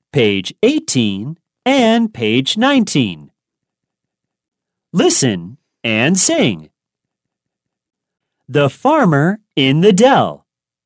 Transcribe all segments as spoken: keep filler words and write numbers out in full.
page eighteen, and page nineteen. Listen and sing. The Farmer in the Dell.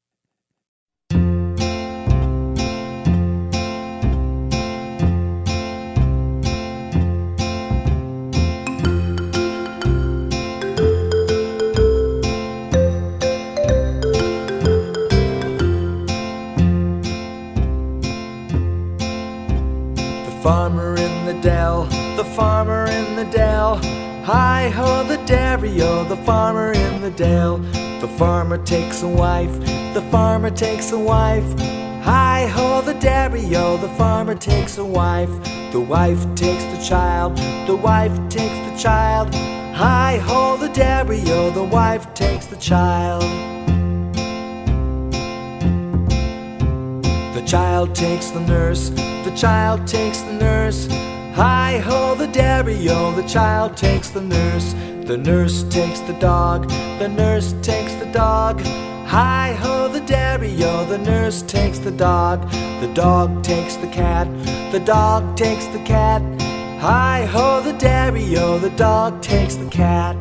Farmer in the dell, the farmer in the dell. Hi-ho the dairy-o, the farmer in the dell. The farmer takes a wife, the farmer takes a wife. Hi-ho the dairy-o, the farmer takes a wife. The wife takes the child, the wife takes the child. Hi-ho the dairy-o, the wife takes the child. The child takes the nurse, the child takes the nurse. Hi-ho the dairy-o, the child takes the nurse. The nurse takes the dog, the nurse takes the dog. Hi-ho the dairy-o, the nurse takes the dog. The dog takes the cat, the dog takes the cat. Hi-ho the dairy-o, the dog takes the cat.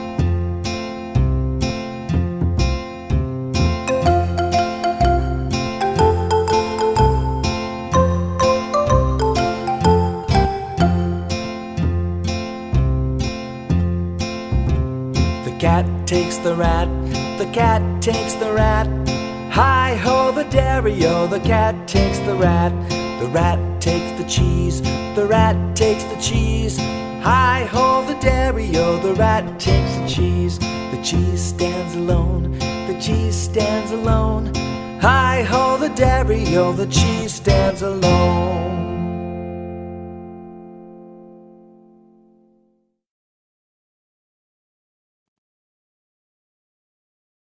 The cat takes the rat, the cat takes the rat. Hi-ho the dairy-o, the cat takes the rat. The rat takes the cheese, the rat takes the cheese. Hi-ho the dairy-o, the rat takes the cheese. The cheese stands alone, the cheese stands alone. Hi-ho the dairy-o, the cheese stands alone.